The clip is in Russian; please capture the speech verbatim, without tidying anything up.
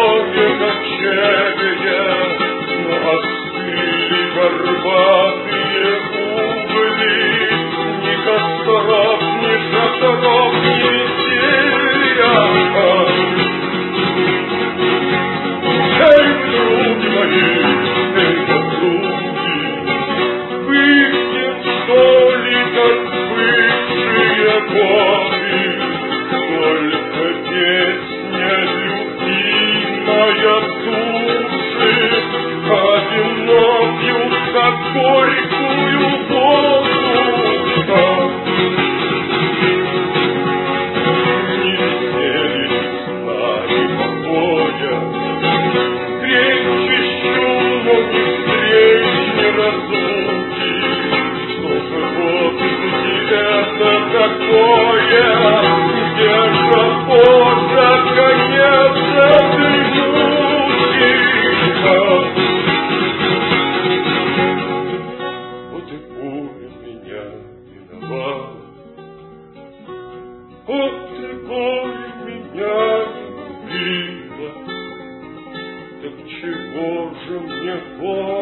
море кочевья, но остыли горбатые угли, ни костров, ни шатров, ни зелья. Эй, други мои, эй, подруги, выпьем, что ли, как бывшие годы, только песня любимая души, одинокую, как горькую воду. Не веселье, весна и покоя, крепче чувства встречи разлуки. Что же воздухи это такое, где же Божья конец этой муки? Вот и буря меня миновала, вот и горе меня убило. Так чего же мне Бог?